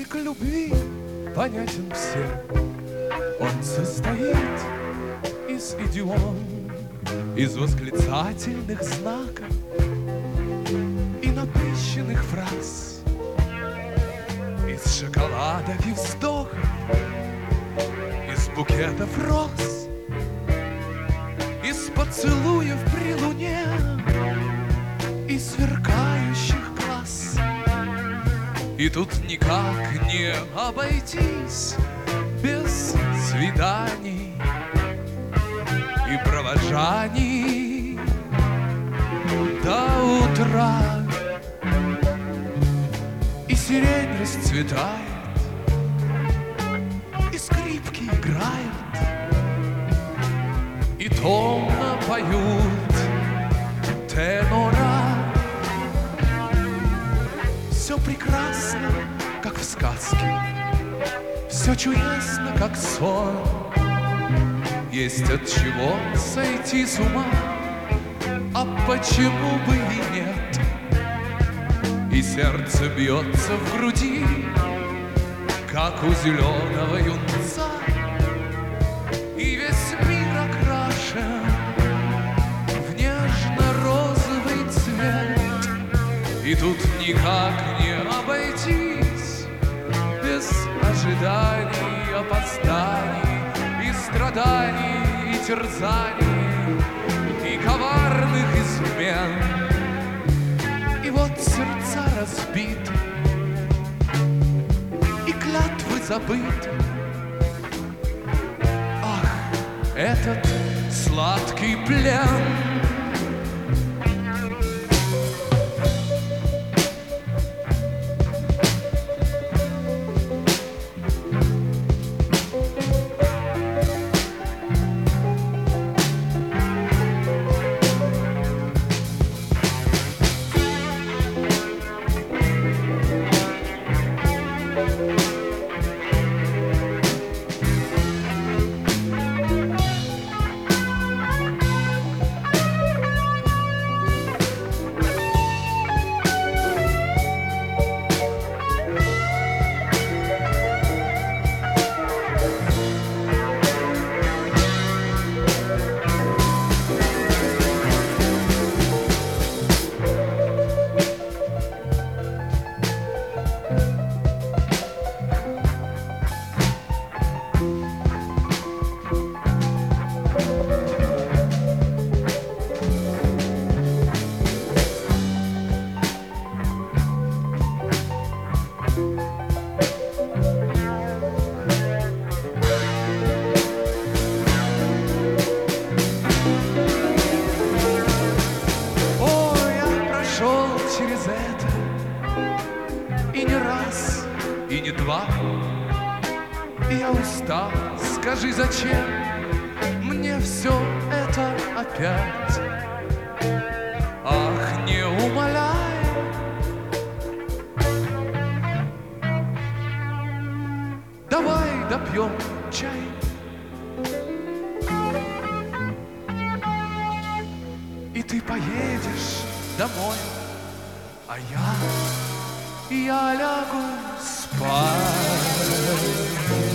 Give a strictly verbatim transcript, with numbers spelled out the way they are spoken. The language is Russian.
Язык любви понятен всем. Он состоит из идиом, из восклицательных знаков и напыщенных фраз, из шоколадов и вздохов, из букетов роз, из поцелуев при луне и сверкающих глаз. И тут никак не обойтись без свиданий и провожаний до утра. И сирень расцветает, и скрипки играют, и томно поют тенора. Все прекрасно, как в сказке, все чудесно, как сон. Есть от чего сойти с ума, а почему бы и нет? И сердце бьется в груди, как у зеленого юнца, и весь мир окрашен в нежно-розовый цвет. И тут никак не обойтись без ожиданий, опозданий, и страданий, и терзаний, и коварных измен. И вот сердца разбиты, и клятвы забыты. Ах, этот сладкий плен! Через это и не раз, и не два. И я устал, скажи, зачем мне все это опять? Ах, не умоляй, давай допьем чай. И ты поедешь домой, а я, я лягу спать.